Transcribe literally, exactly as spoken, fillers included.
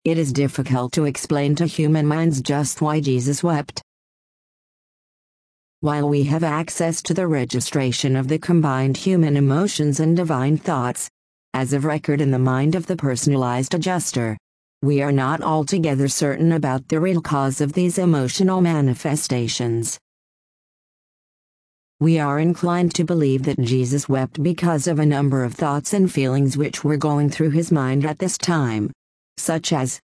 it is difficult to explain to human minds just why Jesus wept. While we have access to the registration of the combined human emotions and divine thoughts, as of record in the mind of the personalized adjuster, we are not altogether certain about the real cause of these emotional manifestations. We are inclined to believe that Jesus wept because of a number of thoughts and feelings which were going through his mind at this time, such as,